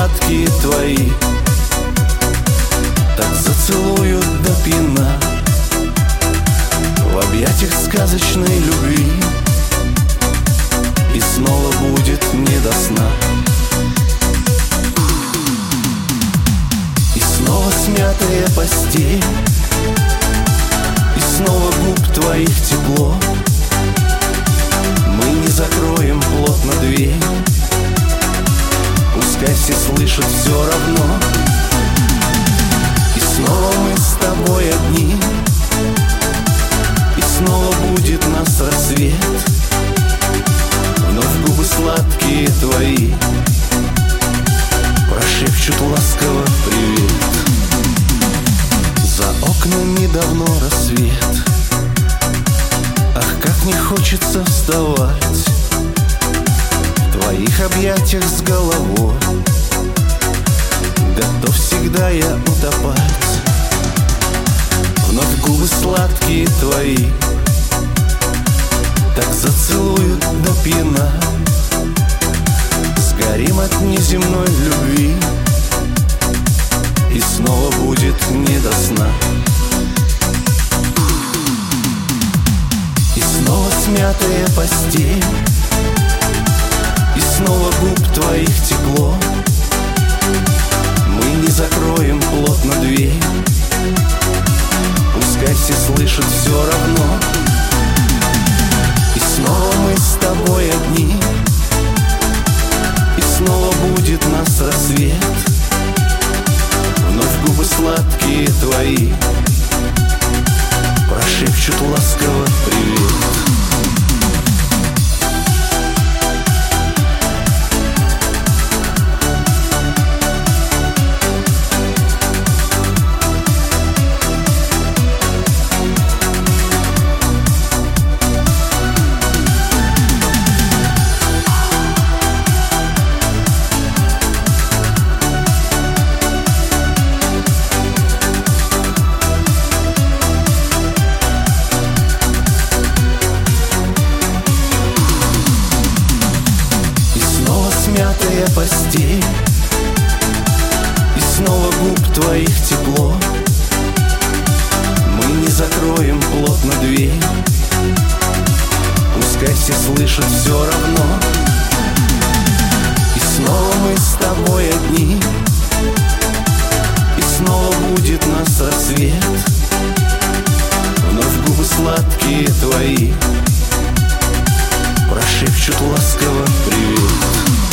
сладкие твои так зацелуют до пьяна. В объятиях сказочной любви и снова будет не до сна. И снова смятая постель, и снова губ твоих тепло. Мы не закроем плотно дверь, пускай все слышат все равно. И снова мы с тобой одни, и снова будет нас рассвет. Вновь губы сладкие твои прошепчут ласково привет. За окнами давно рассвет, ах, как не хочется вставать. В твоих объятиях с головой готов всегда я утопать. Вновь губы сладкие твои так зацелуют до пьяна. Сгорим от неземной любви, и снова будет не до сна. И снова смятая постель, и снова губ твоих тепло. Мы не закроем плотно дверь, пускай все слышат все равно. И снова мы с тобой одни, и снова будет нас рассвет. Вновь губы сладкие твои прошепчут ласково привет. Смятая постель, и снова губ твоих тепло. Мы не закроем плотно дверь, пускай все слышат все равно. И снова мы с тобой одни, и снова будет нас рассвет. Вновь губы сладкие твои прошепчут ласково привет.